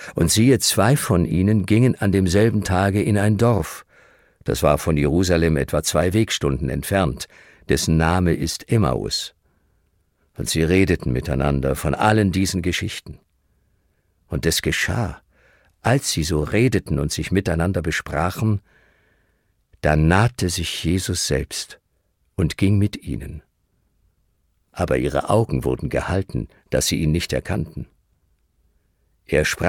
Und siehe, 2 von ihnen gingen an demselben Tage in ein Dorf, das war von Jerusalem etwa 2 Wegstunden entfernt, dessen Name ist Emmaus. Und sie redeten miteinander von allen diesen Geschichten. Und es geschah, als sie so redeten und sich miteinander besprachen, da nahte sich Jesus selbst und ging mit ihnen. Aber ihre Augen wurden gehalten, dass sie ihn nicht erkannten. Er sprach